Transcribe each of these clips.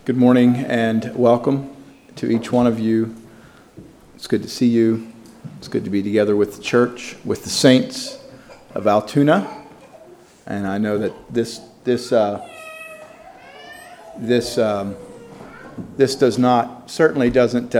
Good morning and welcome to each one of you. It's good to see you. It's good to be together with the church, with the saints of Altoona. And I know that this certainly doesn't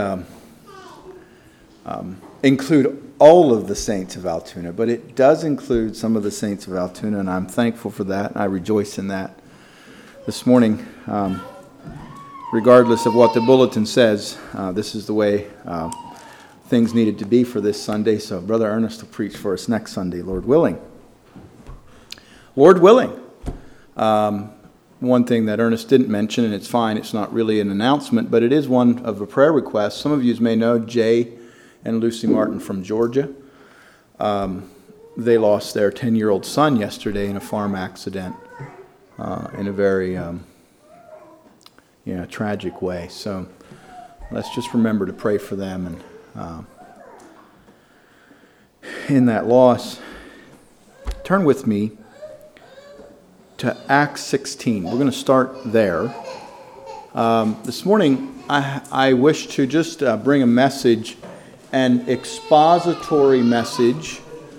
include all of the saints of Altoona, but it does include some of the saints of Altoona, and I'm thankful for that, and I rejoice in that. This morning, regardless of what the bulletin says, this is the way things needed to be for this Sunday. So Brother Ernest will preach for us next Sunday, Lord willing. Lord willing. One thing that Ernest didn't mention, and it's fine, it's not really an announcement, but it is one of a prayer request. Some of you may know Jay and Lucy Martin from Georgia. They lost their 10-year-old son yesterday in a farm accident in a very tragic way. So let's just remember to pray for them and in that loss. Turn with me to Acts 16. We're going to start there. This morning, I wish to just bring a message, an expository message.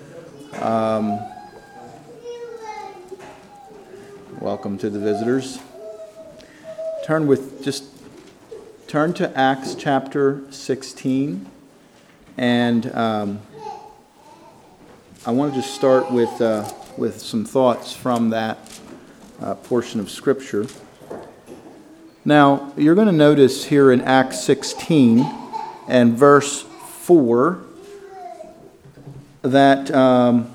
Welcome to the visitors. Turn to Acts chapter 16, and I want to just start with some thoughts from that portion of Scripture. Now, you're going to notice here in Acts 16 and verse 4 that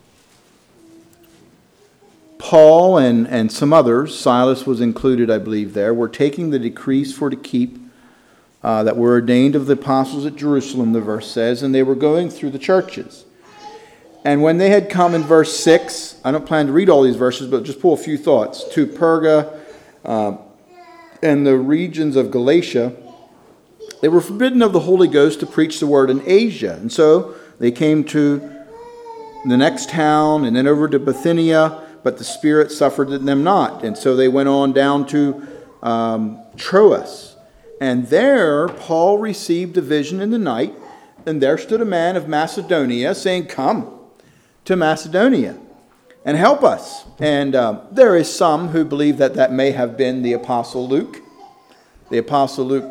Paul and some others, Silas was included, I believe, there, were taking the decrees for to keep that were ordained of the apostles at Jerusalem, the verse says, and they were going through the churches. And when they had come in verse 6, I don't plan to read all these verses, but just pull a few thoughts, to Perga and the regions of Galatia, they were forbidden of the Holy Ghost to preach the word in Asia. And so they came to the next town and then over to Bithynia, but the Spirit suffered them not. And so they went on down to Troas. And there Paul received a vision in the night, and there stood a man of Macedonia saying, "Come to Macedonia and help us." And there is some who believe that may have been the Apostle Luke. The Apostle Luke,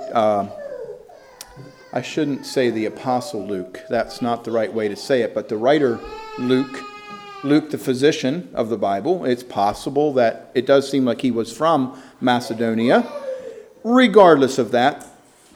I shouldn't say the Apostle Luke. That's not the right way to say it. But the writer Luke, the physician of the Bible, it's possible that it does seem like he was from Macedonia. Regardless of that,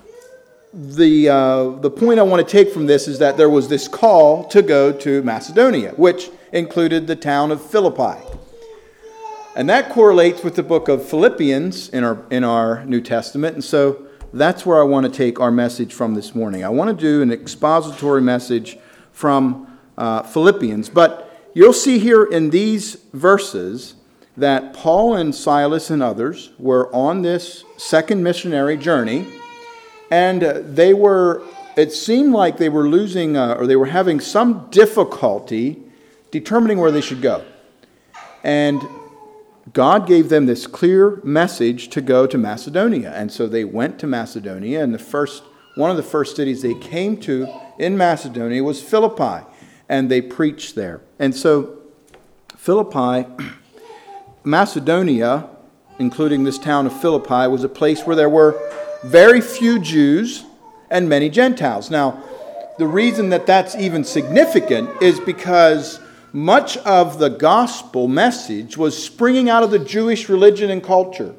the point I want to take from this is that there was this call to go to Macedonia, which included the town of Philippi. And that correlates with the book of Philippians in our New Testament. And so that's where I want to take our message from this morning. I want to do an expository message from Philippians. But you'll see here in these verses that Paul and Silas and others were on this second missionary journey. And it seemed like they were losing, or they were having some difficulty determining where they should go. And God gave them this clear message to go to Macedonia. And so they went to Macedonia, and one of the first cities they came to in Macedonia was Philippi, and they preached there. And so Philippi, Macedonia, including this town of Philippi, was a place where there were very few Jews and many Gentiles. Now, the reason that that's even significant is because much of the gospel message was springing out of the Jewish religion and culture.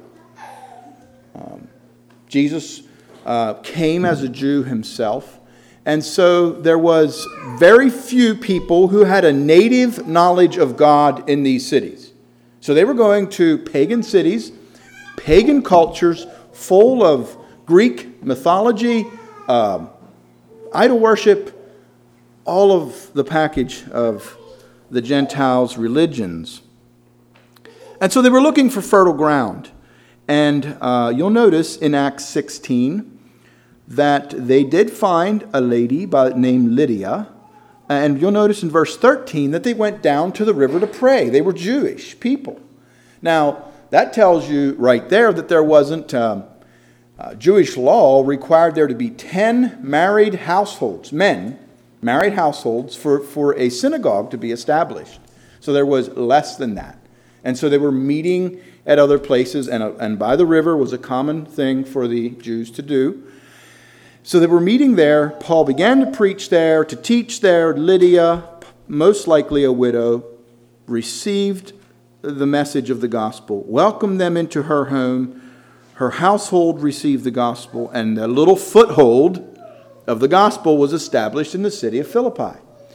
Jesus came as a Jew himself, and so there was very few people who had a native knowledge of God in these cities. So they were going to pagan cities, pagan cultures, full of Greek mythology, idol worship, all of the package of the Gentiles' religions. And so they were looking for fertile ground. And you'll notice in Acts 16 that they did find a lady named Lydia. And you'll notice in verse 13 that they went down to the river to pray. They were Jewish people. Now, that tells you right there that there wasn't Jewish law required there to be 10 married households, married households, for a synagogue to be established. So there was less than that. And so they were meeting at other places, and by the river was a common thing for the Jews to do. So they were meeting there. Paul began to preach there, to teach there. Lydia, most likely a widow, received the message of the gospel, welcomed them into her home. Her household received the gospel, and a little foothold of the gospel was established in the city of Philippi.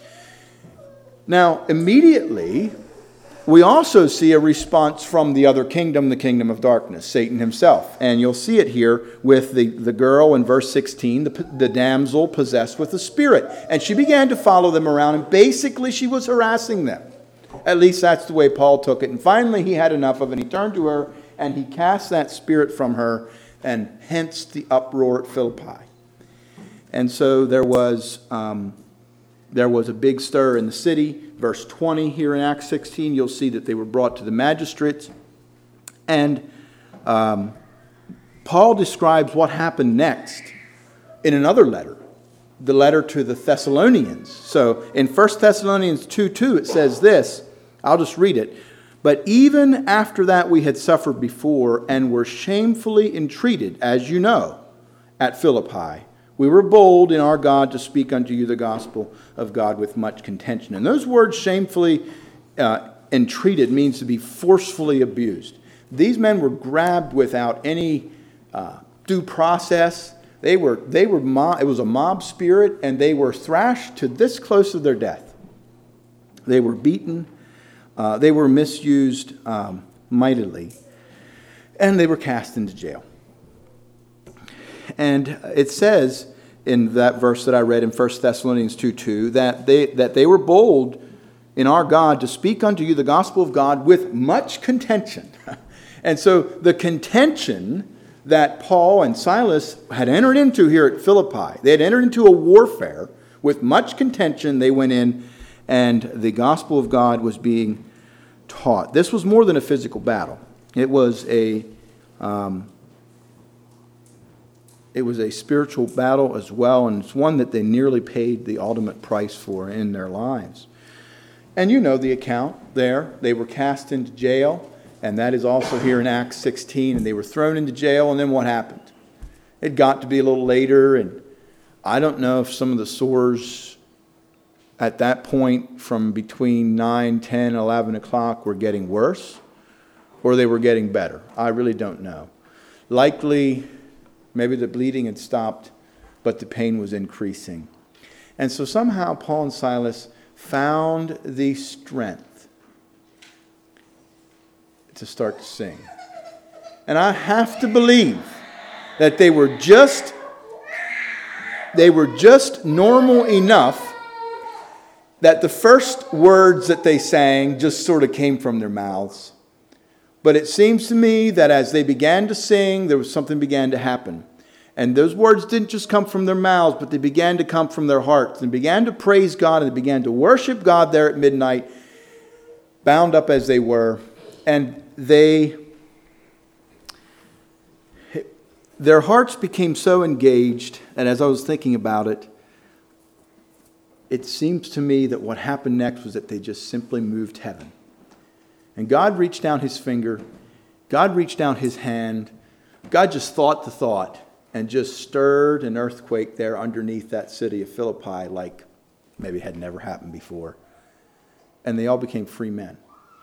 Now, immediately, we also see a response from the other kingdom, the kingdom of darkness, Satan himself. And you'll see it here with the girl in verse 16, the damsel possessed with the spirit. And she began to follow them around, and basically she was harassing them. At least that's the way Paul took it. And finally he had enough of it. He turned to her and he cast that spirit from her, and hence the uproar at Philippi. And so there was a big stir in the city. Verse 20 here in Acts 16, you'll see that they were brought to the magistrates. And Paul describes what happened next in another letter, the letter to the Thessalonians. So in 1 Thessalonians 2:2, it says this. I'll just read it. But even after that we had suffered before and were shamefully entreated, as you know, at Philippi, we were bold in our God to speak unto you the gospel of God with much contention. And those words, shamefully entreated, means to be forcefully abused. These men were grabbed without any due process. It was a mob spirit, and they were thrashed to this close to their death. They were beaten. They were misused mightily. And they were cast into jail. And it says in that verse that I read in 1 Thessalonians 2:2 that they were bold in our God to speak unto you the gospel of God with much contention. And so the contention that Paul and Silas had entered into here at Philippi, they had entered into a warfare with much contention. They went in, and the gospel of God was being taught. This was more than a physical battle. It was a spiritual battle as well, and it's one that they nearly paid the ultimate price for in their lives. And you know the account there. They were cast into jail, and that is also here in Acts 16, and they were thrown into jail, and then what happened? It got to be a little later, and I don't know if some of the sores at that point from between 9, 10, 11 o'clock were getting worse, or they were getting better. I really don't know. Likely, maybe the bleeding had stopped, but the pain was increasing. And so somehow Paul and Silas found the strength to start to sing. And I have to believe that they were just normal enough that the first words that they sang just sort of came from their mouths. But it seems to me that as they began to sing, there was something began to happen. And those words didn't just come from their mouths, but they began to come from their hearts. And began to praise God, and they began to worship God there at midnight, bound up as they were. And their hearts became so engaged, and as I was thinking about it, it seems to me that what happened next was that they just simply moved heaven. And God reached down his finger, God reached down his hand, God just thought the thought, and just stirred an earthquake there underneath that city of Philippi like maybe had never happened before. And they all became free men.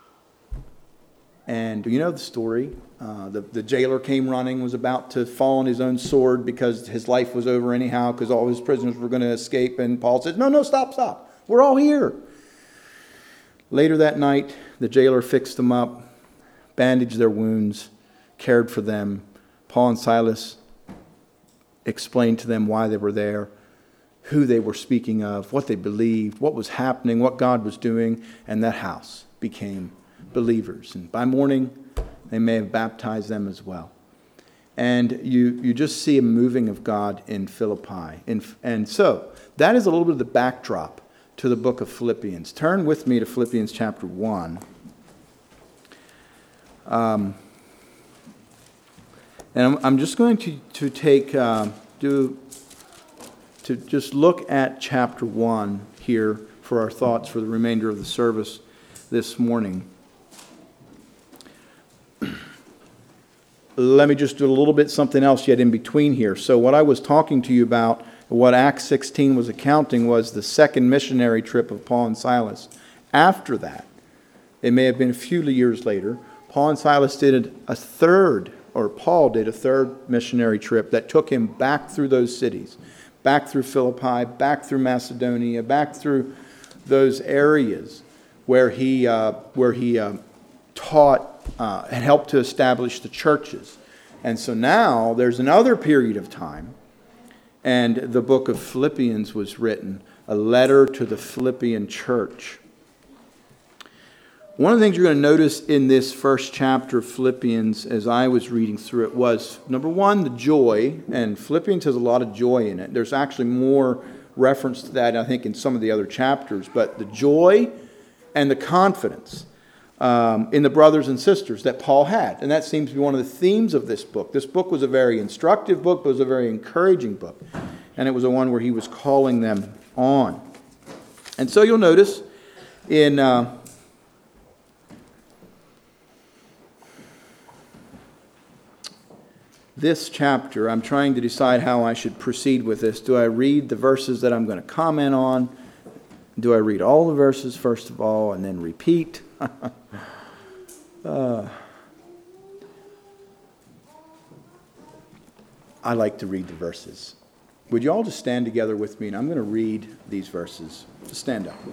And you know the story. The jailer came running, was about to fall on his own sword because his life was over anyhow, because all his prisoners were going to escape. And Paul said, no, stop. We're all here. Later that night, the jailer fixed them up, bandaged their wounds, cared for them. Paul and Silas explained to them why they were there, who they were speaking of, what they believed, what was happening, what God was doing, and that house became believers. And by morning, they may have baptized them as well. And you just see a moving of God in Philippi. And so, that is a little bit of the backdrop to the book of Philippians. Turn with me to Philippians chapter 1. And I'm just going to just look at chapter 1 here for our thoughts for the remainder of the service this morning. Let me just do a little bit something else yet in between here. So what I was talking to you about, what Acts 16 was accounting, was the second missionary trip of Paul and Silas. After that, it may have been a few years later, Paul and Silas did Paul did a third missionary trip that took him back through those cities, back through Philippi, back through Macedonia, back through those areas where he taught and helped to establish the churches. And so now there's another period of time, and the book of Philippians was written, a letter to the Philippian church. One of the things you're going to notice in this first chapter of Philippians as I was reading through it was, number one, the joy, and Philippians has a lot of joy in it. There's actually more reference to that, I think, in some of the other chapters, but the joy and the confidence in the brothers and sisters that Paul had. And that seems to be one of the themes of this book. This book was a very instructive book, but it was a very encouraging book. And it was a one where he was calling them on. And so you'll notice in this chapter, I'm trying to decide how I should proceed with this. Do I read the verses that I'm going to comment on? Do I read all the verses first of all and then repeat? I like to read the verses. Would you all just stand together with me? And I'm going to read these verses. Just stand up.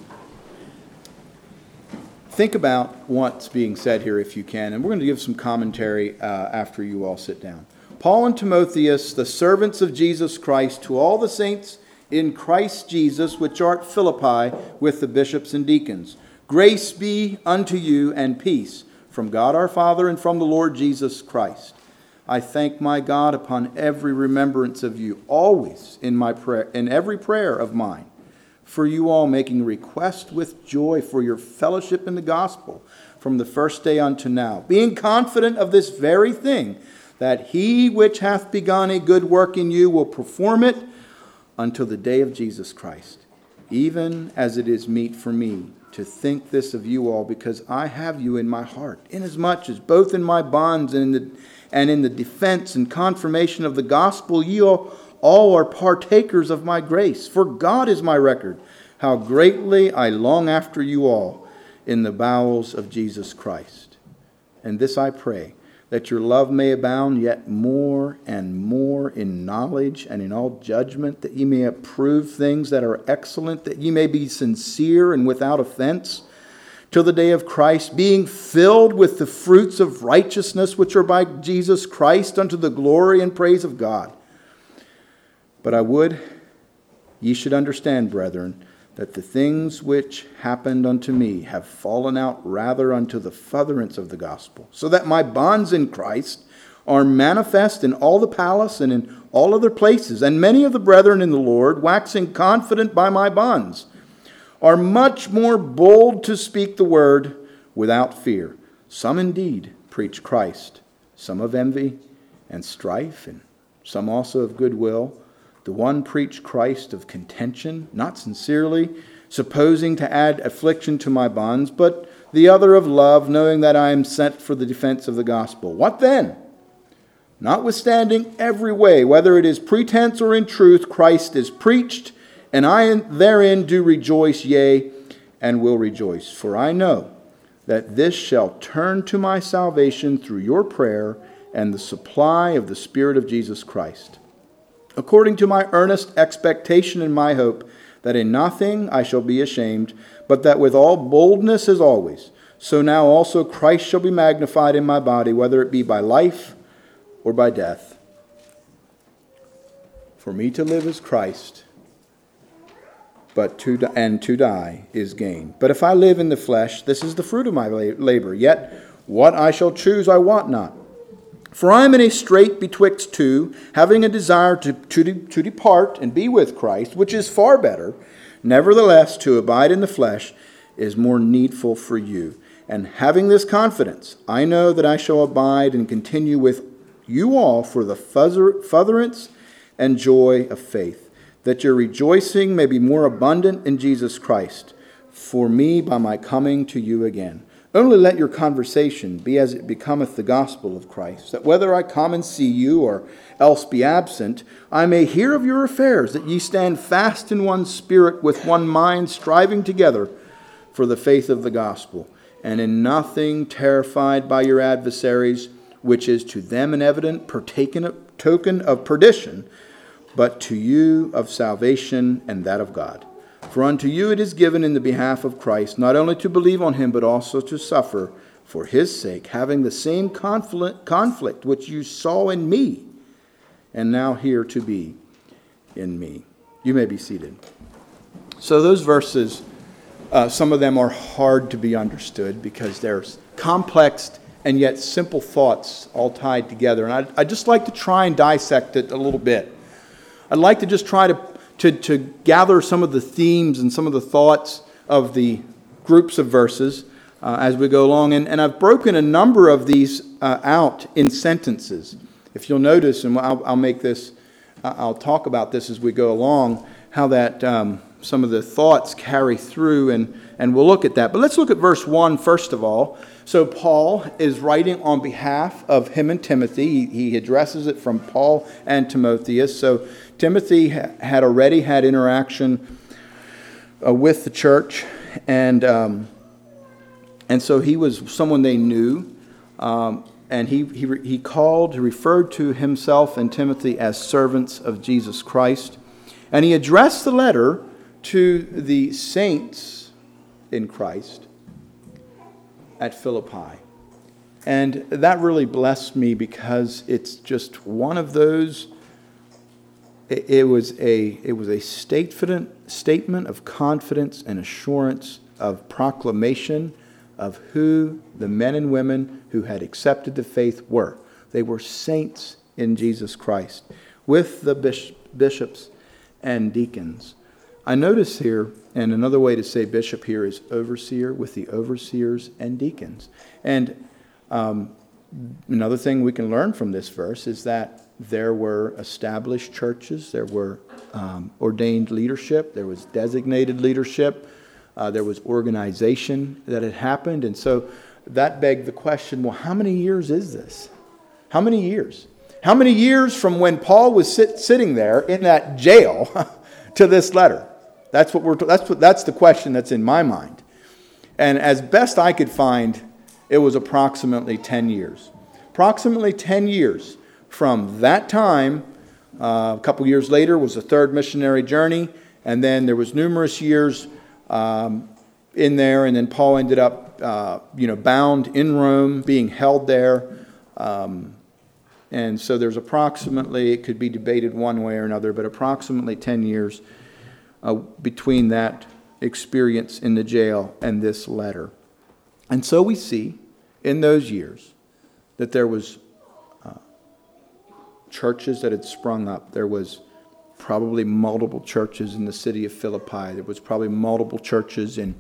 Think about what's being said here if you can, and we're going to give some commentary after you all sit down. Paul and Timotheus, the servants of Jesus Christ, to all the saints in Christ Jesus, which are at Philippi, with the bishops and deacons. Grace be unto you and peace from God our Father and from the Lord Jesus Christ. I thank my God upon every remembrance of you, always in my prayer, in every prayer of mine, for you all, making request with joy for your fellowship in the gospel from the first day unto now, being confident of this very thing, that he which hath begun a good work in you will perform it until the day of Jesus Christ, even as it is meet for me to think this of you all, because I have you in my heart, inasmuch as both in my bonds and in the defense and confirmation of the gospel, ye all are partakers of my grace. For God is my record, how greatly I long after you all in the bowels of Jesus Christ. And this I pray, that your love may abound yet more and more in knowledge and in all judgment, that ye may approve things that are excellent, that ye may be sincere and without offense, till the day of Christ, being filled with the fruits of righteousness which are by Jesus Christ unto the glory and praise of God. But I would ye should understand, brethren, that the things which happened unto me have fallen out rather unto the furtherance of the gospel, so that my bonds in Christ are manifest in all the palace and in all other places. And many of the brethren in the Lord, waxing confident by my bonds, are much more bold to speak the word without fear. Some indeed preach Christ, some of envy and strife, and some also of goodwill. The one preached Christ of contention, not sincerely, supposing to add affliction to my bonds, but the other of love, knowing that I am sent for the defense of the gospel. What then? Notwithstanding every way, whether it is pretense or in truth, Christ is preached, and I therein do rejoice, yea, and will rejoice. For I know that this shall turn to my salvation through your prayer and the supply of the Spirit of Jesus Christ, according to my earnest expectation and my hope, that in nothing I shall be ashamed, but that with all boldness as always, so now also Christ shall be magnified in my body, whether it be by life or by death. For me to live is Christ, but to die is gain. But if I live in the flesh, this is the fruit of my labor. Yet what I shall choose I want not. For I am in a strait betwixt two, having a desire to depart and be with Christ, which is far better. Nevertheless, to abide in the flesh is more needful for you. And having this confidence, I know that I shall abide and continue with you all for the furtherance and joy of faith, that your rejoicing may be more abundant in Jesus Christ, for me by my coming to you again. Only let your conversation be as it becometh the gospel of Christ, that whether I come and see you or else be absent, I may hear of your affairs, that ye stand fast in one spirit, with one mind, striving together for the faith of the gospel, and in nothing terrified by your adversaries, which is to them an evident token of perdition, but to you of salvation and that of God. For unto you it is given in the behalf of Christ, not only to believe on him, but also to suffer for his sake, having the same conflict which you saw in me, and now here to be in me. You may be seated. So those verses, some of them are hard to be understood because there's complex and yet simple thoughts all tied together. And I'd just like to try and dissect it a little bit. I'd like to just try to gather some of the themes and some of the thoughts of the groups of verses as we go along. And I've broken a number of these out in sentences. If you'll notice, and I'll talk about this as we go along, how that some of the thoughts carry through, and we'll look at that. But let's look at verse 1 first of all. So Paul is writing on behalf of him and Timothy. He addresses it from Paul and Timotheus. So Timothy had already had interaction with the church, and so he was someone they knew. And he referred to himself and Timothy as servants of Jesus Christ. And he addressed the letter to the saints in Christ at Philippi. And that really blessed me because it's just one of those. It was a statement of confidence and assurance, of proclamation of who the men and women who had accepted the faith were. They were saints in Jesus Christ, with the bishops and deacons. I notice here, and another way to say bishop here is overseer, with the overseers and deacons. And another thing we can learn from this verse is that there were established churches, there were ordained leadership, there was designated leadership, there was organization that had happened. And so that begged the question, well, how many years is this? How many years? How many years from when Paul was sitting there in that jail to this letter? That's the question that's in my mind. And as best I could find, it was approximately 10 years. Approximately 10 years from that time. A couple years later was the third missionary journey, and then there was numerous years in there, and then Paul ended up bound in Rome, being held there. And so there's approximately, it could be debated one way or another, but approximately 10 years between that experience in the jail and this letter. And so we see in those years that there was churches that had sprung up. There was probably multiple churches in the city of Philippi. There was probably multiple churches in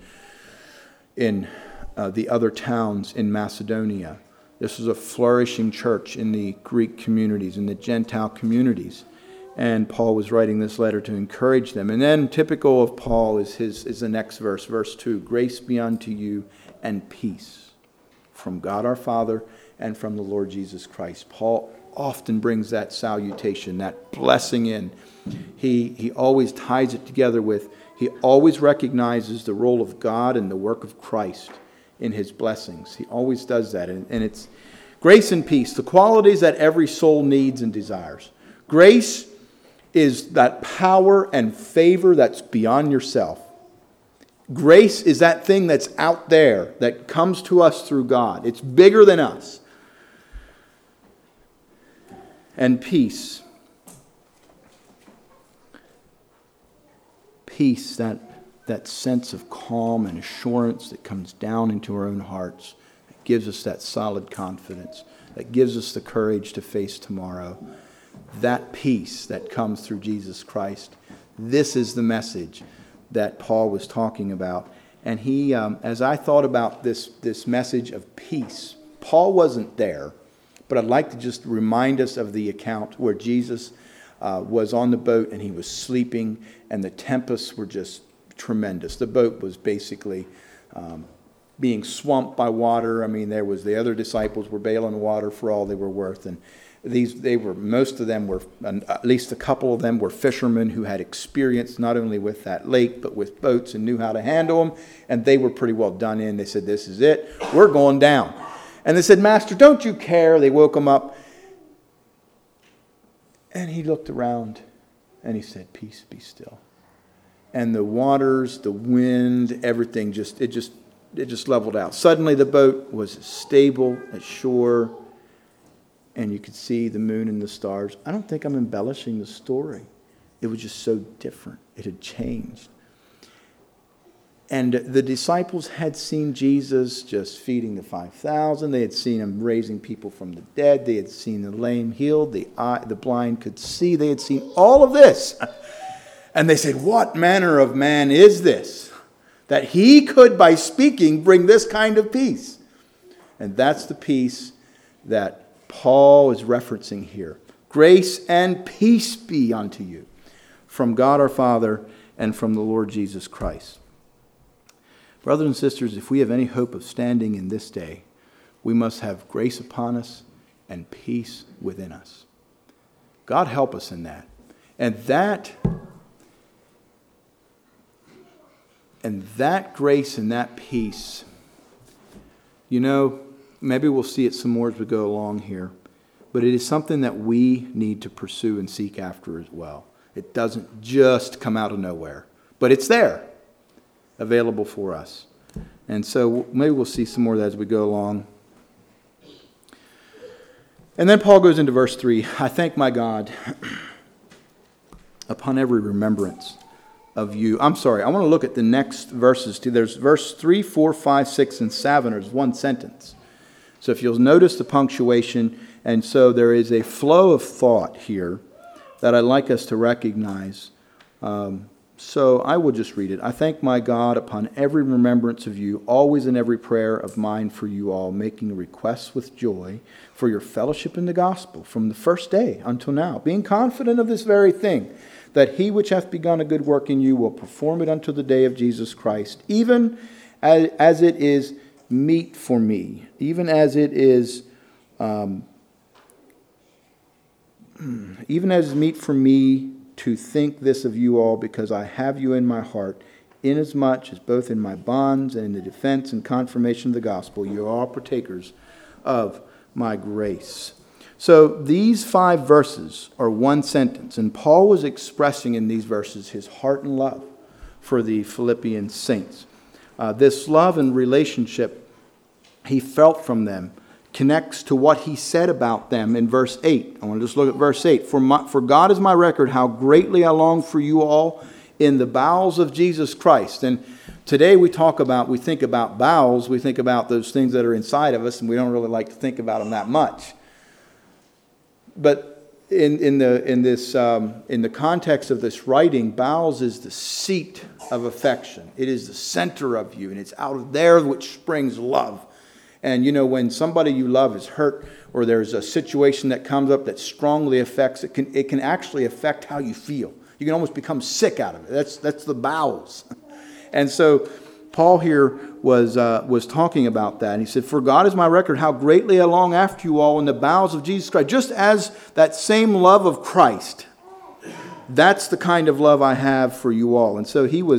the other towns in Macedonia. This was a flourishing church in the Greek communities, in the Gentile communities. And Paul was writing this letter to encourage them. And then typical of Paul is the next verse, verse 2. Grace be unto you and peace from God our Father and from the Lord Jesus Christ. Paul often brings that salutation, that blessing in. He always ties it together with, he always recognizes the role of God and the work of Christ in his blessings. He always does that. And it's grace and peace, the qualities that every soul needs and desires. Grace is that power and favor that's beyond yourself. Grace is that thing that's out there that comes to us through God. It's bigger than us. And peace. Peace, that sense of calm and assurance that comes down into our own hearts. That gives us that solid confidence. That gives us the courage to face tomorrow. That peace that comes through Jesus Christ. This is the message that Paul was talking about. And he, as I thought about this message of peace, Paul wasn't there, but I'd like to just remind us of the account where Jesus was on the boat and he was sleeping, and the tempests were just tremendous. The boat was basically being swamped by water. I mean, the other disciples were bailing water for all they were worth, and most of them were, at least a couple of them were fishermen who had experience not only with that lake, but with boats and knew how to handle them. And they were pretty well done in. They said, "This is it. We're going down." And they said, "Master, don't you care?" They woke him up. And he looked around and he said, "Peace, be still." And the waters, the wind, everything it just leveled out. Suddenly the boat was stable at shore, and you could see the moon and the stars. I don't think I'm embellishing the story. It was just so different. It had changed. And the disciples had seen Jesus just feeding the 5,000. They had seen him raising people from the dead. They had seen the lame healed. The blind could see. They had seen all of this. And they said, "What manner of man is this, that he could, by speaking, bring this kind of peace?" And that's the peace that Paul is referencing here. "Grace and peace be unto you from God our Father and from the Lord Jesus Christ." Brothers and sisters, if we have any hope of standing in this day, we must have grace upon us and peace within us. God help us in that. And that grace and that peace, maybe we'll see it some more as we go along here, but it is something that we need to pursue and seek after as well. It doesn't just come out of nowhere, but it's there, available for us. And so maybe we'll see some more of that as we go along. And then Paul goes into verse 3. "I thank my God upon every remembrance of you." I'm sorry, I want to look at the next verses too. There's verse 3, 4, 5, 6, and 7. There's one sentence. So if you'll notice the punctuation, and so there is a flow of thought here that I'd like us to recognize. So I will just read it. "I thank my God upon every remembrance of you, always in every prayer of mine for you all, making requests with joy for your fellowship in the gospel from the first day until now, being confident of this very thing, that he which hath begun a good work in you will perform it unto the day of Jesus Christ, even as it is meet for me, even as it is meet for me to think this of you all, because I have you in my heart, inasmuch as both in my bonds and in the defense and confirmation of the gospel, you are all partakers of my grace." So these 5 verses are one sentence, and Paul was expressing in these verses his heart and love for the Philippian saints. This love and relationship he felt from them connects to what he said about them in verse 8. I want to just look at verse 8. For God is my record, how greatly I long for you all in the bowels of Jesus Christ." And today we think about bowels, we think about those things that are inside of us, and we don't really like to think about them that much. But in the context of this writing, bowels is the seat of affection. It is the center of you, and it's out of there which springs love. And when somebody you love is hurt, or there's a situation that comes up that strongly affects, it can actually affect how you feel. You can almost become sick out of it. That's the bowels. And so Paul here was talking about that. And he said, "For God is my record, how greatly I long after you all in the bowels of Jesus Christ." Just as that same love of Christ, that's the kind of love I have for you all. And so he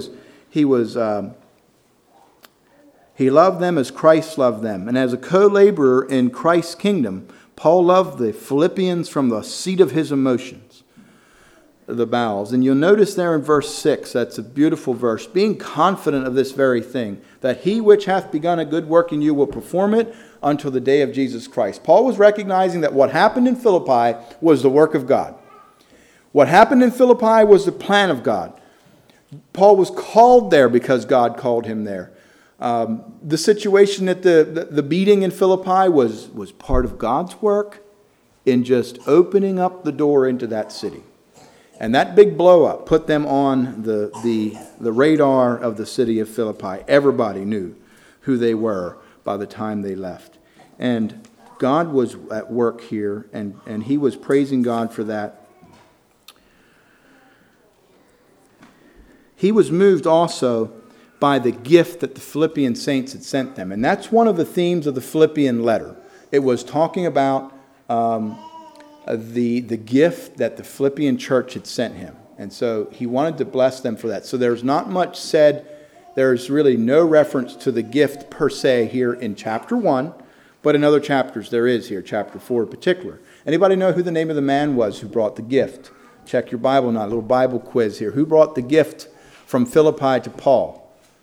loved them as Christ loved them. And as a co-laborer in Christ's kingdom, Paul loved the Philippians from the seat of his emotions, the bowels. And you'll notice there in verse 6, that's a beautiful verse, "being confident of this very thing, that he which hath begun a good work in you will perform it until the day of Jesus Christ." Paul was recognizing that what happened in Philippi was the work of God. What happened in Philippi was the plan of God. Paul was called there because God called him there. The situation at the beating in Philippi was part of God's work in just opening up the door into that city. And that big blow up put them on the radar of the city of Philippi. Everybody knew who they were by the time they left. And God was at work here, and he was praising God for that. He was moved also by the gift that the Philippian saints had sent them. And that's one of the themes of the Philippian letter. It was talking about the gift that the Philippian church had sent him. And so he wanted to bless them for that. So there's not much said. There's really no reference to the gift per se here in chapter 1. But in other chapters there is here, chapter 4 in particular. Anybody know who the name of the man was who brought the gift? Check your Bible now, a little Bible quiz here. Who brought the gift from Philippi to Paul?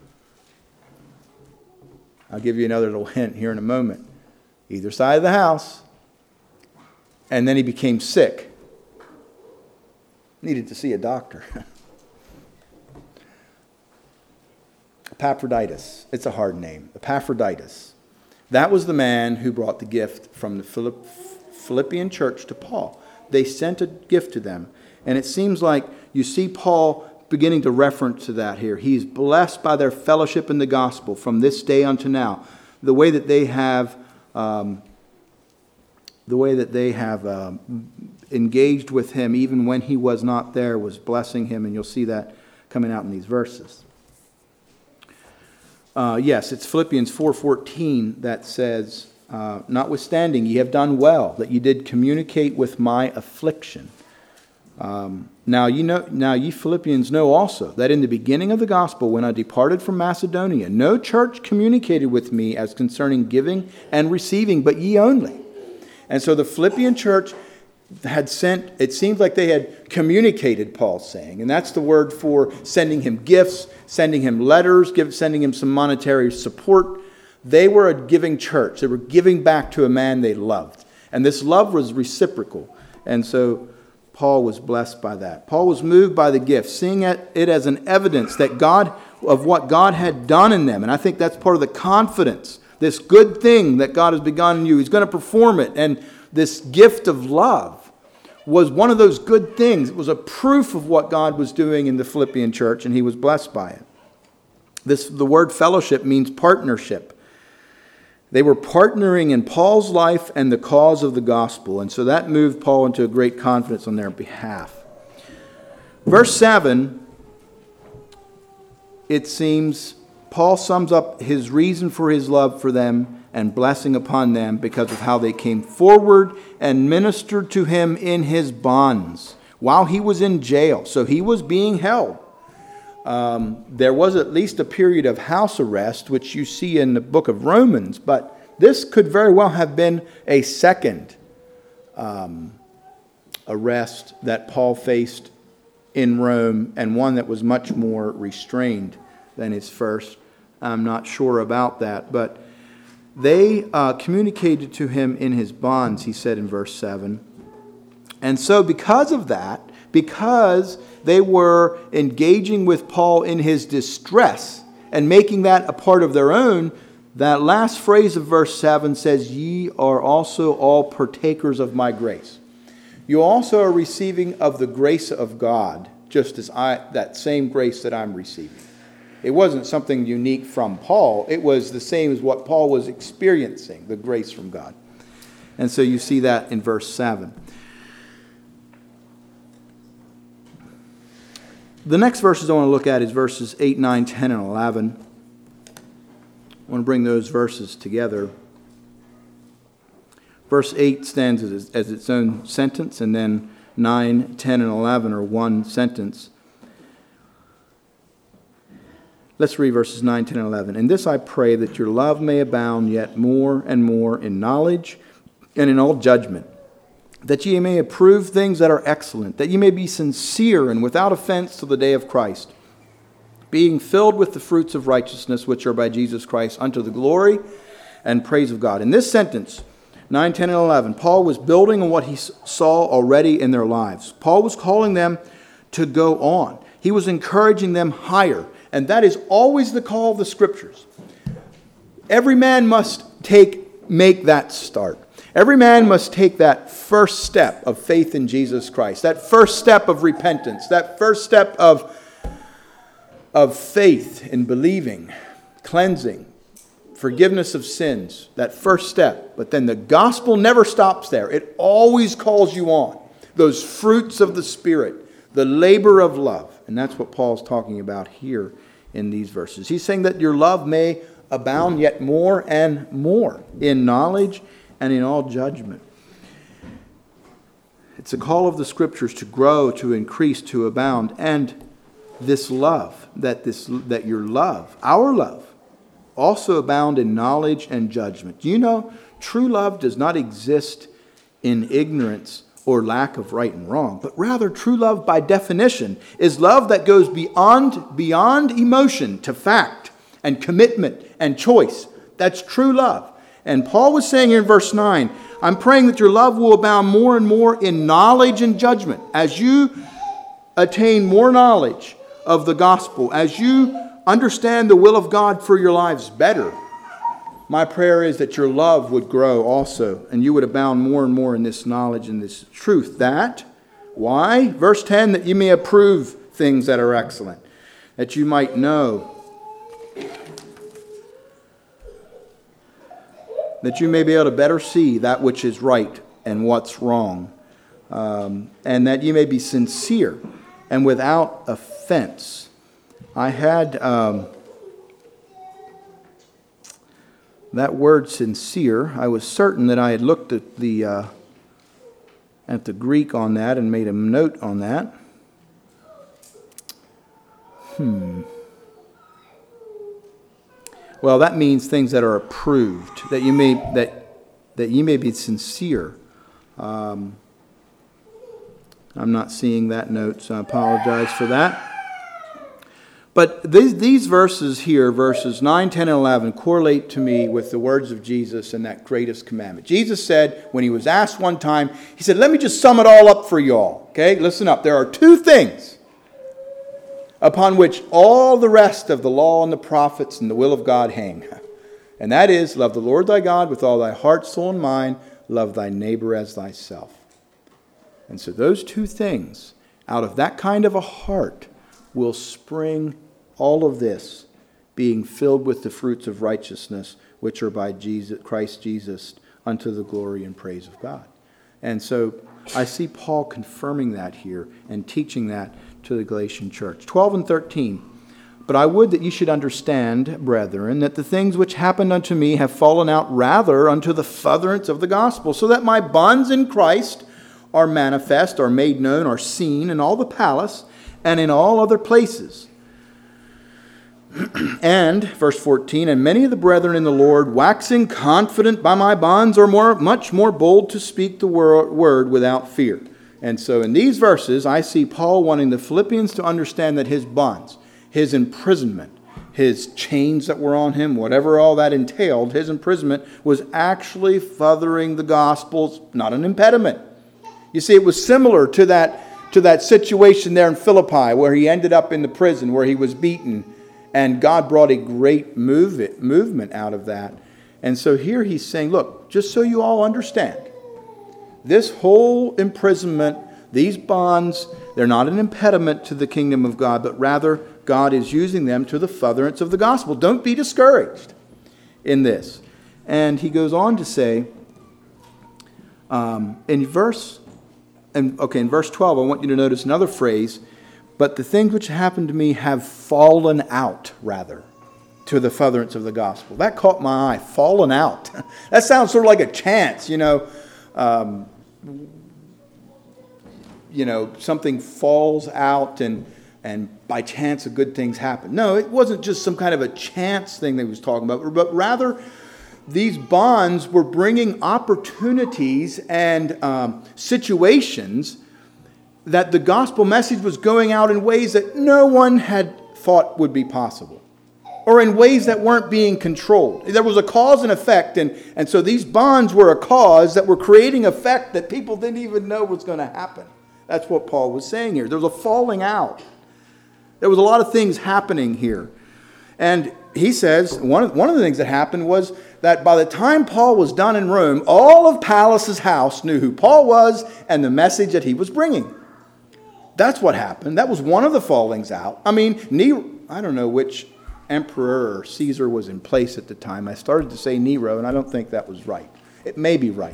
I'll give you another little hint here in a moment. Either side of the house. And then he became sick. Needed to see a doctor. Epaphroditus. It's a hard name. Epaphroditus. That was the man who brought the gift from the Philippian church to Paul. They sent a gift to them. And it seems like you see Paul beginning to reference to that here. He's blessed by their fellowship in the gospel from this day unto now. The way that they have engaged with him even when he was not there was blessing him, and you'll see that coming out in these verses. Yes, it's Philippians 4:14 that says, notwithstanding, ye have done well, that ye did communicate with my affliction. Now ye Philippians know also that in the beginning of the gospel, when I departed from Macedonia, no church communicated with me as concerning giving and receiving, but ye only. And so the Philippian church had sent, it seems like they had communicated, Paul's saying. And that's the word for sending him gifts, sending him letters, sending him some monetary support. They were a giving church. They were giving back to a man they loved. And this love was reciprocal. And so Paul was blessed by that. Paul was moved by the gift, seeing it as an evidence that of what God had done in them. And I think that's part of the confidence. This good thing that God has begun in you, he's going to perform it. And this gift of love was one of those good things. It was a proof of what God was doing in the Philippian church, and he was blessed by it. The word fellowship means partnership. They were partnering in Paul's life and the cause of the gospel. And so that moved Paul into a great confidence on their behalf. Verse 7, it seems, Paul sums up his reason for his love for them and blessing upon them because of how they came forward and ministered to him in his bonds while he was in jail. So he was being held. There was at least a period of house arrest, which you see in the book of Romans, but this could very well have been a second arrest that Paul faced in Rome, and one that was much more restrained than his first. I'm not sure about that, but they communicated to him in his bonds, he said in verse 7. And so because of that, because they were engaging with Paul in his distress and making that a part of their own, that last phrase of verse 7 says, ye are also all partakers of my grace. You also are receiving of the grace of God, just as that same grace that I'm receiving. It wasn't something unique from Paul. It was the same as what Paul was experiencing, the grace from God. And so you see that in verse 7. The next verses I want to look at is verses 8, 9, 10, and 11. I want to bring those verses together. Verse 8 stands as its own sentence, and then 9, 10, and 11 are one sentence. Let's read verses 9, 10, and 11. In this I pray that your love may abound yet more and more in knowledge and in all judgment, that ye may approve things that are excellent, that ye may be sincere and without offense till the day of Christ, being filled with the fruits of righteousness which are by Jesus Christ unto the glory and praise of God. In this sentence, 9, 10, and 11, Paul was building on what he saw already in their lives. Paul was calling them to go on. He was encouraging them higher. And that is always the call of the Scriptures. Every man must make that start. Every man must take that first step of faith in Jesus Christ, that first step of repentance, that first step of faith in believing, cleansing, forgiveness of sins, that first step. But then the gospel never stops there. It always calls you on. Those fruits of the Spirit, the labor of love. And that's what Paul's talking about here in these verses. He's saying that your love may abound yet more and more in knowledge and in all judgment. It's a call of the Scriptures to grow, to increase, to abound. And this love, that your love, our love, also abound in knowledge and judgment. Do you know, true love does not exist in ignorance or lack of right and wrong, but rather true love by definition is love that goes beyond emotion to fact and commitment and choice. That's true love. And Paul was saying in verse 9, I'm praying that your love will abound more and more in knowledge and judgment. As you attain more knowledge of the gospel, as you understand the will of God for your lives better, my prayer is that your love would grow also, and you would abound more and more in this knowledge and this truth. That, why? Verse 10, that you may approve things that are excellent, that you might know, that you may be able to better see that which is right and what's wrong, and that you may be sincere and without offense. I had that word sincere. I was certain that I had looked at the Greek on that and made a note on that. Well, that means things that are approved, that you may be sincere. I'm not seeing that note, so I apologize for that. But these verses here, verses 9, 10, and 11, correlate to me with the words of Jesus and that greatest commandment. Jesus said, when he was asked one time, he said, let me just sum it all up for you all. Okay, listen up. There are two things upon which all the rest of the law and the prophets and the will of God hang. And that is, love the Lord thy God with all thy heart, soul, and mind. Love thy neighbor as thyself. And so those two things, out of that kind of a heart, will spring all of this, being filled with the fruits of righteousness, which are by Christ Jesus, unto the glory and praise of God. And so I see Paul confirming that here and teaching that to the Galatian church. 12 and 13. But I would that you should understand, brethren, that the things which happened unto me have fallen out rather unto the furtherance of the gospel, so that my bonds in Christ are manifest, are made known, are seen in all the palace, and in all other places. And, verse 14, and many of the brethren in the Lord, waxing confident by my bonds, are much more bold to speak the word without fear. And so in these verses, I see Paul wanting the Philippians to understand that his bonds, his imprisonment, his chains that were on him, whatever all that entailed, his imprisonment was actually furthering the gospel, not an impediment. You see, it was similar to that situation there in Philippi where he ended up in the prison, where he was beaten, and God brought a great movement out of that. And so here he's saying, look, just so you all understand, this whole imprisonment, these bonds, they're not an impediment to the kingdom of God, but rather God is using them to the furtherance of the gospel. Don't be discouraged in this. And he goes on to say, in verse 12, I want you to notice another phrase, but the things which happened to me have fallen out, rather, to the furtherance of the gospel. That caught my eye, fallen out. That sounds sort of like a chance, something falls out and by chance good things happen. No, it wasn't just some kind of a chance thing that he was talking about, but rather these bonds were bringing opportunities and situations that the gospel message was going out in ways that no one had thought would be possible, or in ways that weren't being controlled. There was a cause and effect, and so these bonds were a cause that were creating effect that people didn't even know was going to happen. That's what Paul was saying here. There was a falling out. There was a lot of things happening here. And he says one of the things that happened was that by the time Paul was done in Rome, all of Pallas' house knew who Paul was and the message that he was bringing. That's what happened. That was one of the fallings out. I mean, I don't know which emperor or Caesar was in place at the time. I started to say Nero, and I don't think that was right. It may be right.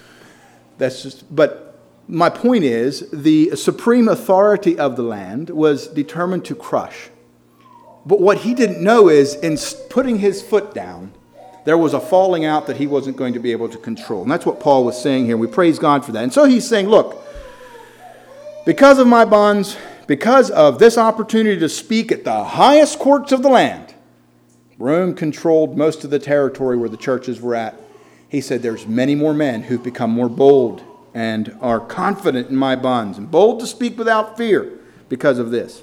But my point is, the supreme authority of the land was determined to crush. But what he didn't know is, in putting his foot down, there was a falling out that he wasn't going to be able to control. And that's what Paul was saying here. We praise God for that. And so he's saying, look, because of my bonds, because of this opportunity to speak at the highest courts of the land, Rome controlled most of the territory where the churches were at. He said, there's many more men who've become more bold and are confident in my bonds and bold to speak without fear because of this.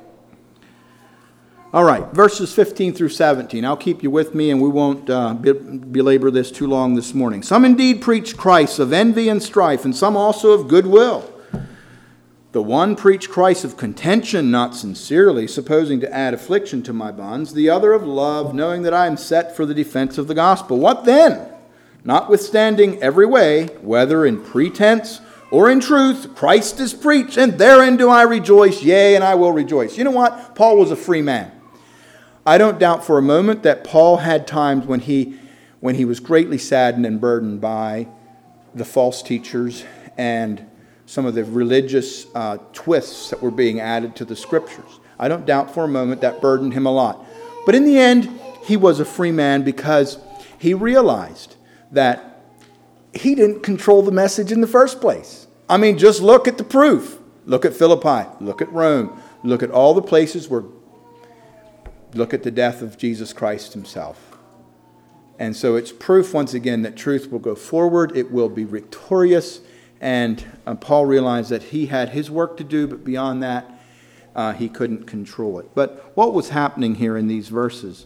All right, verses 15 through 17. I'll keep you with me and we won't belabor this too long this morning. Some indeed preach Christ of envy and strife, and some also of goodwill. The one preached Christ of contention, not sincerely, supposing to add affliction to my bonds. The other of love, knowing that I am set for the defense of the gospel. What then? Notwithstanding every way, whether in pretense or in truth, Christ is preached, and therein do I rejoice, yea, and I will rejoice. You know what? Paul was a free man. I don't doubt for a moment that Paul had times when he was greatly saddened and burdened by the false teachers and some of the religious twists that were being added to the Scriptures. I don't doubt for a moment that burdened him a lot. But in the end, he was a free man because he realized that he didn't control the message in the first place. I mean, just look at the proof. Look at Philippi. Look at Rome. Look at all the places where... Look at the death of Jesus Christ himself. And so it's proof, once again, that truth will go forward. It will be victorious. And Paul realized that he had his work to do, but beyond that, he couldn't control it. But what was happening here in these verses?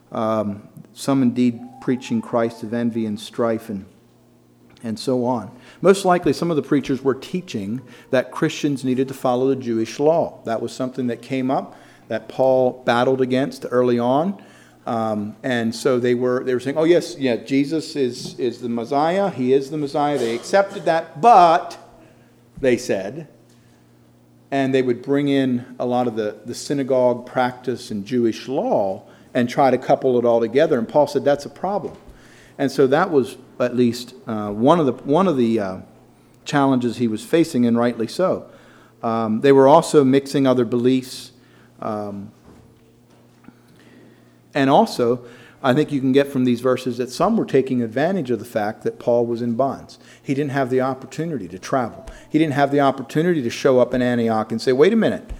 Some indeed preaching Christ of envy and strife and so on. Most likely some of the preachers were teaching that Christians needed to follow the Jewish law. That was something that came up that Paul battled against early on. And so they were saying, oh yes, Jesus is the Messiah. He is the Messiah. They accepted that, but they said, and they would bring in a lot of the synagogue practice and Jewish law and try to couple it all together. And Paul said that's a problem. And so that was at least one of the challenges he was facing, and rightly so. They were also mixing other beliefs. And also, I think you can get from these verses that some were taking advantage of the fact that Paul was in bonds. He didn't have the opportunity to travel. He didn't have the opportunity to show up in Antioch and say, wait a minute,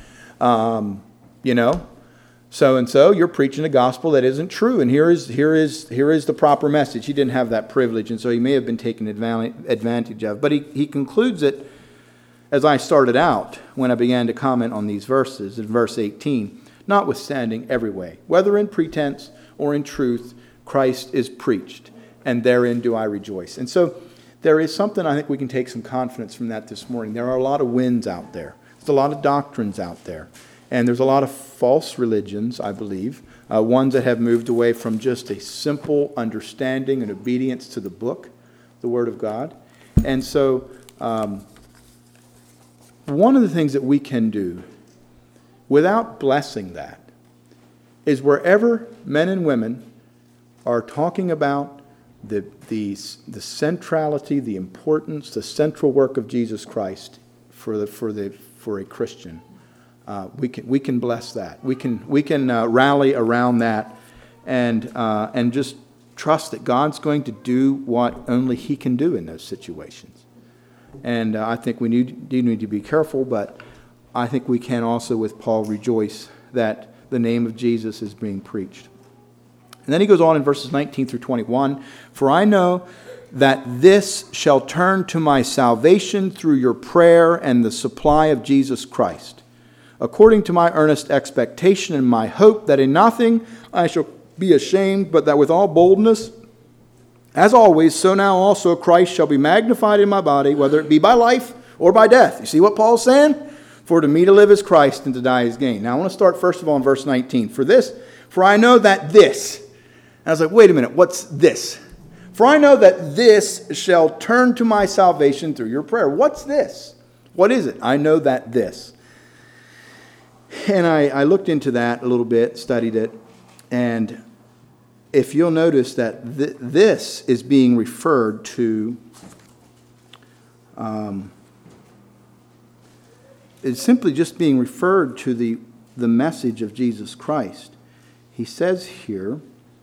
so-and-so, you're preaching a gospel that isn't true, and here is the proper message. He didn't have that privilege, and so he may have been taken advantage of. But he concludes it, as I started out when I began to comment on these verses, in verse 18, notwithstanding every way, whether in pretense or in truth, Christ is preached, and therein do I rejoice. And so there is something I think we can take some confidence from that this morning. There are a lot of winds out there. There's a lot of doctrines out there. And there's a lot of false religions, I believe, ones that have moved away from just a simple understanding and obedience to the book, the Word of God. And so one of the things that we can do without blessing that is wherever men and women are talking about the centrality, the importance, the central work of Jesus Christ for a Christian, we can bless that. We can rally around that and just trust that God's going to do what only He can do in those situations. And I think we do need to be careful, but I think we can also, with Paul, rejoice that the name of Jesus is being preached. And then he goes on in verses 19 through 21, for I know that this shall turn to my salvation through your prayer and the supply of Jesus Christ, according to my earnest expectation and my hope that in nothing I shall be ashamed, but that with all boldness, as always, so now also Christ shall be magnified in my body, whether it be by life or by death. You see what Paul's saying? For to me to live is Christ, and to die is gain. Now I want to start first of all in verse 19. For I know that this. And I was like, wait a minute, what's this? For I know that this shall turn to my salvation through your prayer. What's this? What is it? I know that this. And I looked into that a little bit, studied it. And if you'll notice that this is being referred to, it's simply just being referred to the message of Jesus Christ. He says here,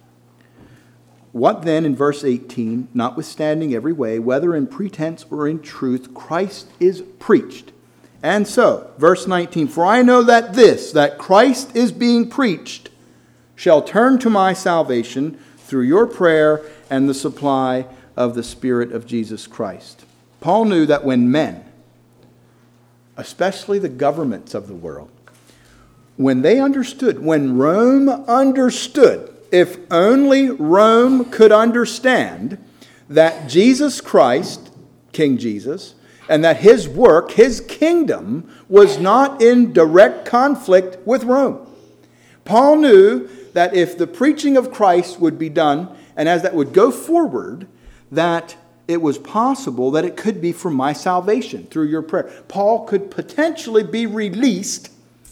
what then, in verse 18, notwithstanding every way, whether in pretense or in truth, Christ is preached. And so, verse 19, for I know that that Christ is being preached, shall turn to my salvation through your prayer and the supply of the Spirit of Jesus Christ. Paul knew that when men, especially the governments of the world, when they understood, when Rome understood, if only Rome could understand that Jesus Christ, King Jesus, and that his work, his kingdom, was not in direct conflict with Rome. Paul knew that if the preaching of Christ would be done, and as that would go forward, that it was possible that it could be for my salvation through your prayer. Paul could potentially be released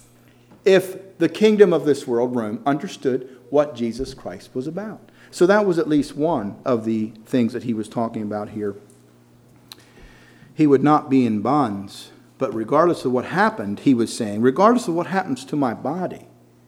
if the kingdom of this world, Rome, understood what Jesus Christ was about. So that was at least one of the things that he was talking about here. He would not be in bonds, but regardless of what happened, he was saying, regardless of what happens to my body,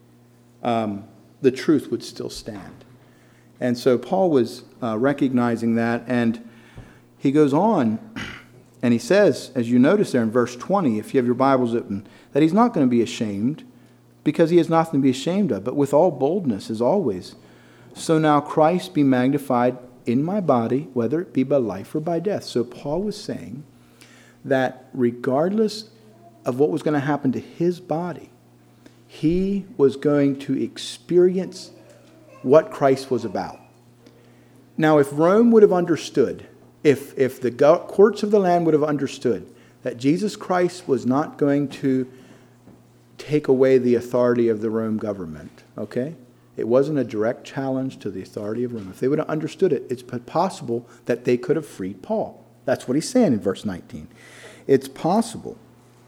the truth would still stand. And so Paul was recognizing that, and he goes on, and he says, as you notice there in verse 20, if you have your Bibles open, that he's not going to be ashamed, because he has nothing to be ashamed of, but with all boldness, as always. So now Christ be magnified in my body, whether it be by life or by death. So Paul was saying that regardless of what was going to happen to his body, he was going to experience what Christ was about. Now, if Rome would have understood, if the courts of the land would have understood that Jesus Christ was not going to take away the authority of the Rome government, okay? It wasn't a direct challenge to the authority of Rome. If they would have understood it, it's possible that they could have freed Paul. That's what he's saying in verse 19. It's possible.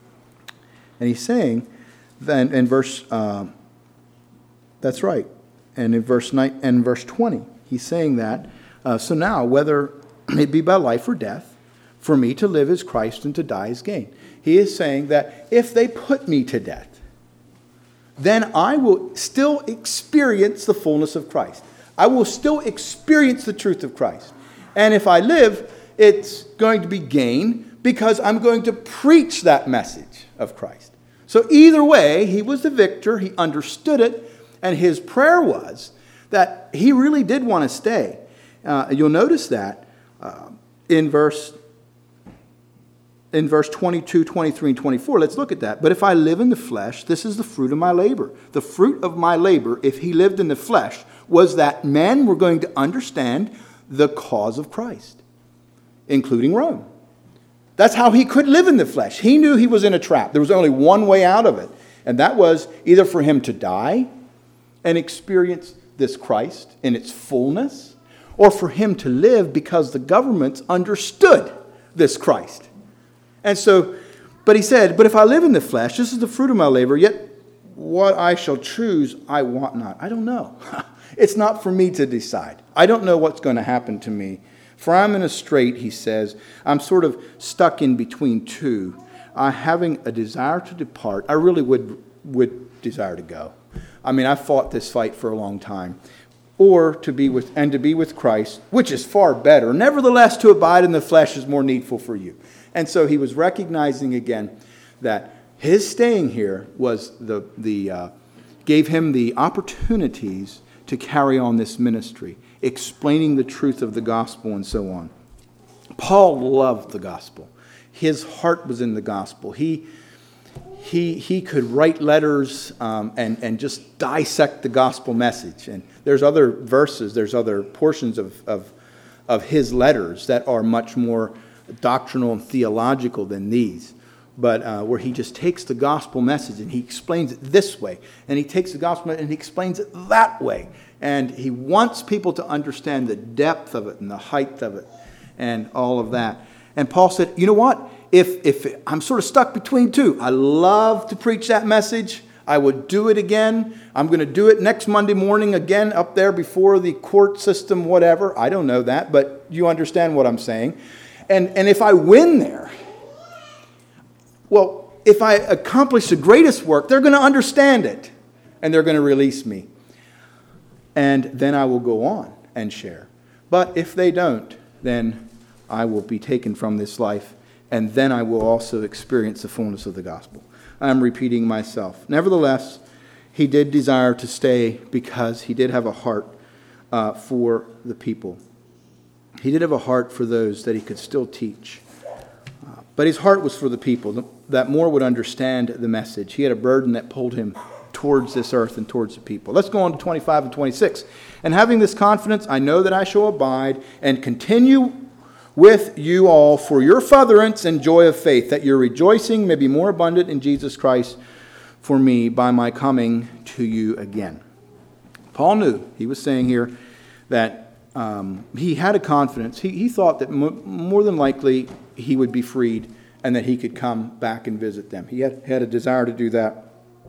And he's saying, then in verse, that's right. And in verse 20, he's saying that, so now, whether it be by life or death, for me to live is Christ and to die is gain. He is saying that if they put me to death, then I will still experience the fullness of Christ. I will still experience the truth of Christ. And if I live, it's going to be gain because I'm going to preach that message of Christ. So either way, he was the victor. He understood it. And his prayer was that he really did want to stay. You'll notice that in verse 22, 23, and 24. Let's look at that. But if I live in the flesh, this is the fruit of my labor. The fruit of my labor, if he lived in the flesh, was that men were going to understand the cause of Christ, including Rome. That's how he could live in the flesh. He knew he was in a trap. There was only one way out of it, and that was either for him to die and experience this Christ in its fullness, or for him to live because the governments understood this Christ. And so, but he said, but if I live in the flesh, this is the fruit of my labor, yet what I shall choose, I want not. I don't know. It's not for me to decide. I don't know what's going to happen to me. For I'm in a strait, he says. I'm sort of stuck in between two. Having a desire to depart, I really would desire to go. I mean, I fought this fight for a long time. Or to be with Christ, which is far better. Nevertheless, to abide in the flesh is more needful for you. And so he was recognizing again that his staying here was gave him the opportunities to carry on this ministry, explaining the truth of the gospel and so on. Paul loved the gospel. His heart was in the gospel. He could write letters and just dissect the gospel message. And there's other verses, there's other portions of his letters that are much more doctrinal and theological than these. But where he just takes the gospel message and he explains it this way. And he takes the gospel and he explains it that way. And he wants people to understand the depth of it and the height of it and all of that. And Paul said, you know what? If I'm sort of stuck between two, I love to preach that message. I would do it again. I'm going to do it next Monday morning again up there before the court system, whatever. I don't know that, but you understand what I'm saying. And if I win there, well, if I accomplish the greatest work, they're going to understand it, and they're going to release me. And then I will go on and share. But if they don't, then I will be taken from this life, and then I will also experience the fullness of the gospel. I'm repeating myself. Nevertheless, he did desire to stay because he did have a heart for the people. He did have a heart for those that he could still teach. But his heart was for the people, that more would understand the message. He had a burden that pulled him towards this earth and towards the people. Let's go on to 25 and 26. And having this confidence, I know that I shall abide and continue with you all for your furtherance and joy of faith, that your rejoicing may be more abundant in Jesus Christ for me by my coming to you again. Paul knew, he was saying here, that he had a confidence. He thought that more than likely he would be freed and that he could come back and visit them. He had a desire to do that.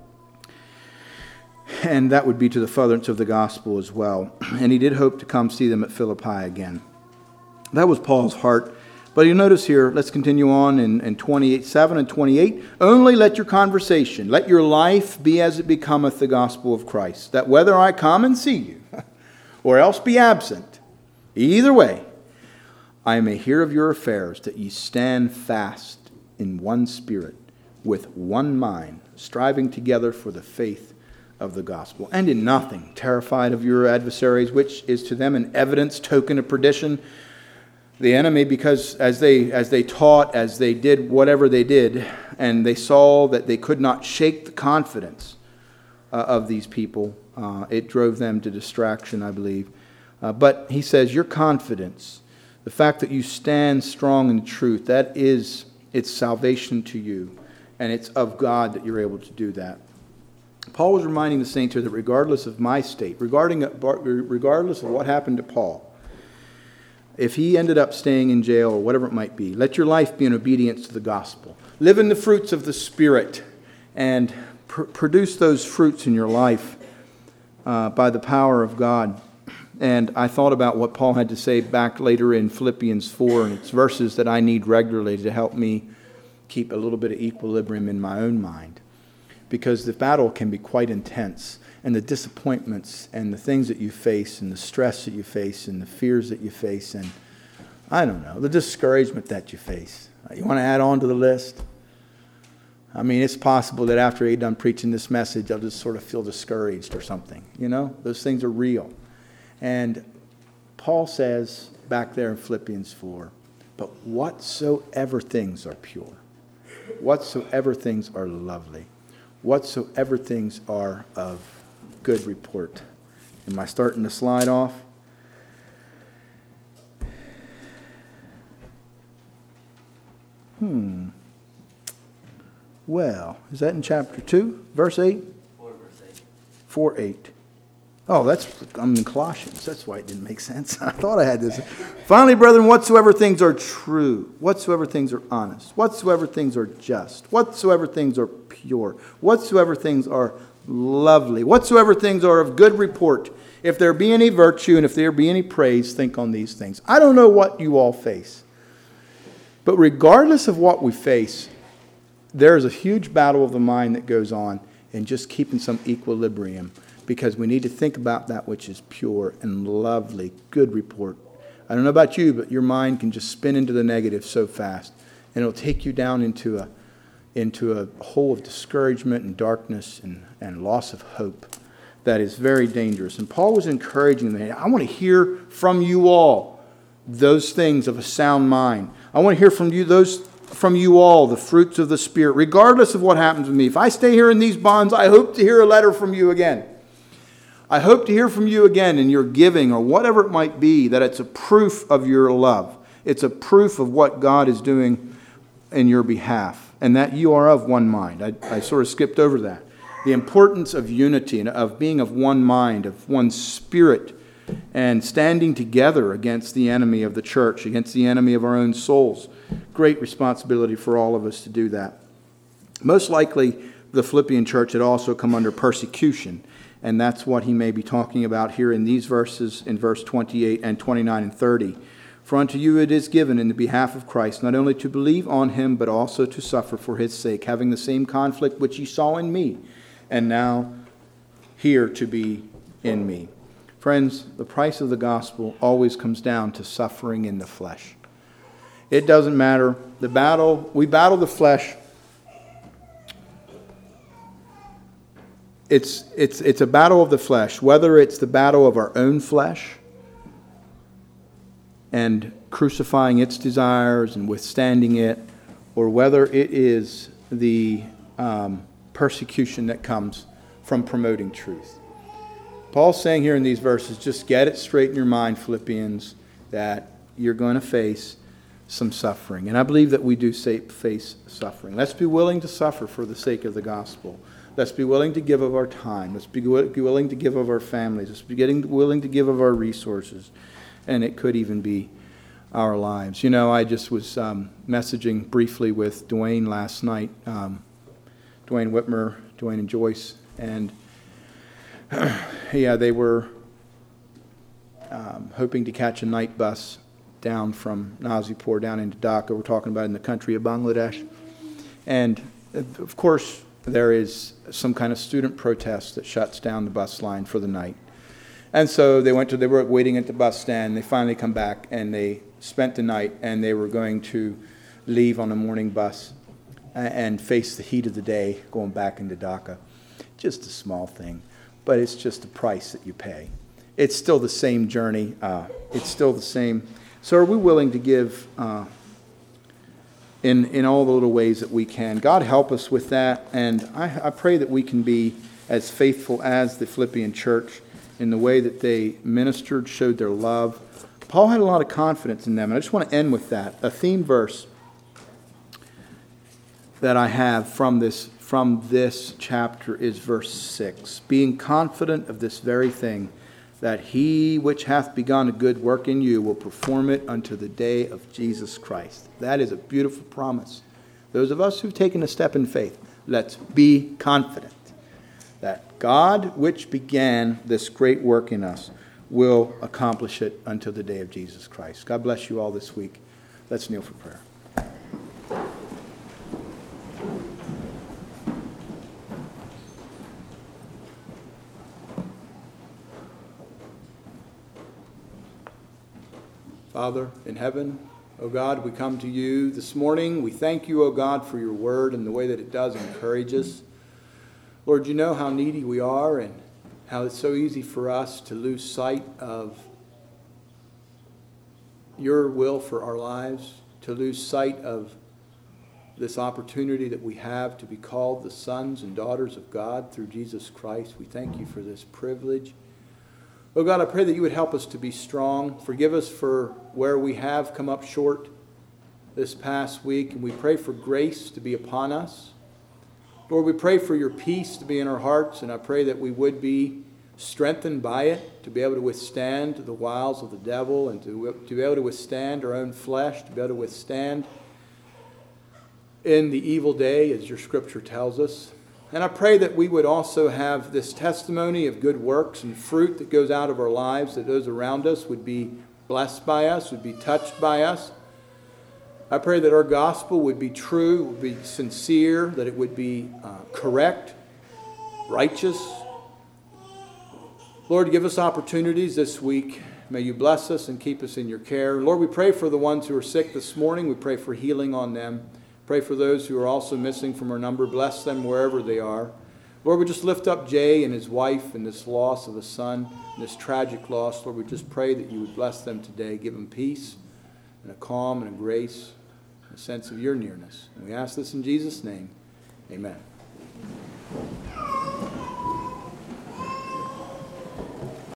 And that would be to the furtherance of the gospel as well. And he did hope to come see them at Philippi again. That was Paul's heart. But you notice here, let's continue on in 7 and 28. Only let your conversation, let your life be as it becometh the gospel of Christ, that whether I come and see you, or else be absent, either way, I may hear of your affairs, that ye stand fast in one spirit, with one mind, striving together for the faith of the gospel, and in nothing terrified of your adversaries, which is to them an evidence, token of perdition. The enemy, because as they taught, as they did whatever they did, and they saw that they could not shake the confidence of these people, it drove them to distraction, I believe. But he says, your confidence, the fact that you stand strong in the truth, that is, it's salvation to you, and it's of God that you're able to do that. Paul was reminding the saints here that regardless of my state, regardless of what happened to Paul, if he ended up staying in jail or whatever it might be, let your life be in obedience to the gospel. Live in the fruits of the Spirit and produce those fruits in your life by the power of God. And I thought about what Paul had to say back later in Philippians 4, and it's verses that I need regularly to help me keep a little bit of equilibrium in my own mind. Because the battle can be quite intense, and the disappointments and the things that you face and the stress that you face and the fears that you face and, I don't know, the discouragement that you face. You want to add on to the list? I mean, it's possible that after you're done preaching this message, I'll just sort of feel discouraged or something. You know, those things are real. And Paul says back there in Philippians 4, but whatsoever things are pure, whatsoever things are lovely, whatsoever things are of good report. Am I starting to slide off? Well, is that in chapter 2, verse 8? 4, verse 8. 4:8. Oh, I'm in Colossians. That's why it didn't make sense. I thought I had this. Finally, brethren, whatsoever things are true, whatsoever things are honest, whatsoever things are just, whatsoever things are pure, whatsoever things are lovely, whatsoever things are of good report, if there be any virtue and if there be any praise, think on these things. I don't know what you all face, but regardless of what we face, there is a huge battle of the mind that goes on in just keeping some equilibrium, because we need to think about that which is pure and lovely, good report. I don't know about you, but your mind can just spin into the negative so fast, and it'll take you down into a hole of discouragement and darkness and loss of hope that is very dangerous. And Paul was encouraging them. I want to hear from you all those things of a sound mind. I want to hear from you all the fruits of the Spirit, regardless of what happens with me. If I stay here in these bonds, I hope to hear a letter from you again. I hope to hear from you again in your giving or whatever it might be, that it's a proof of your love. It's a proof of what God is doing in your behalf, and that you are of one mind. I sort of skipped over that. The importance of unity and of being of one mind, of one spirit, and standing together against the enemy of the church, against the enemy of our own souls. Great responsibility for all of us to do that. Most likely, the Philippian church had also come under persecution. And that's what he may be talking about here in these verses, in verse 28 and 29 and 30. For unto you it is given in the behalf of Christ, not only to believe on him, but also to suffer for his sake, having the same conflict which ye saw in me, and now here to be in me. Friends, the price of the gospel always comes down to suffering in the flesh. It doesn't matter. We battle the flesh. It's a battle of the flesh, whether it's the battle of our own flesh and crucifying its desires and withstanding it, or whether it is the persecution that comes from promoting truth. Paul's saying here in these verses, just get it straight in your mind, Philippians, that you're going to face some suffering. And I believe that we do face suffering. Let's be willing to suffer for the sake of the gospel. Let's be willing to give of our time. Let's be willing to give of our families. Let's be willing to give of our resources. And it could even be our lives. You know, I just was messaging briefly with Dwayne last night. Dwayne Whitmer, Dwayne and Joyce. And yeah, they were hoping to catch a night bus down from Nazipur down into Dhaka. We're talking about in the country of Bangladesh. And of course, there is some kind of student protest that shuts down the bus line for the night. And so they were waiting at the bus stand. They finally come back and they spent the night, and they were going to leave on a morning bus and face the heat of the day going back into Dhaka. Just a small thing, but it's just the price that you pay. It's still the same journey. It's still the same. So are we willing to give in all the little ways that we can? God help us with that. And I pray that we can be as faithful as the Philippian church in the way that they ministered, showed their love. Paul had a lot of confidence in them. And I just want to end with that. A theme verse that I have from this chapter is verse 6. Being confident of this very thing, that he which hath begun a good work in you will perform it unto the day of Jesus Christ. That is a beautiful promise. Those of us who've taken a step in faith, let's be confident that God which began this great work in us will accomplish it until the day of Jesus Christ. God bless you all this week. Let's kneel for prayer. Father in heaven, O God, we come to you this morning. We thank you, O God, for your word and the way that it does encourage us. Lord, you know how needy we are and how it's so easy for us to lose sight of your will for our lives, to lose sight of this opportunity that we have to be called the sons and daughters of God through Jesus Christ. We thank you for this privilege. Oh God, I pray that you would help us to be strong. Forgive us for where we have come up short this past week, and we pray for grace to be upon us. Lord, we pray for your peace to be in our hearts, and I pray that we would be strengthened by it to be able to withstand the wiles of the devil and to be able to withstand our own flesh, to be able to withstand in the evil day, as your scripture tells us. And I pray that we would also have this testimony of good works and fruit that goes out of our lives, that those around us would be blessed by us, would be touched by us. I pray that our gospel would be true, would be sincere, that it would be correct, righteous. Lord, give us opportunities this week. May you bless us and keep us in your care. Lord, we pray for the ones who are sick this morning. We pray for healing on them. Pray for those who are also missing from our number. Bless them wherever they are. Lord, we just lift up Jay and his wife and this loss of a son, and this tragic loss. Lord, we just pray that you would bless them today. Give them peace and a calm and a grace and a sense of your nearness. And we ask this in Jesus' name. Amen.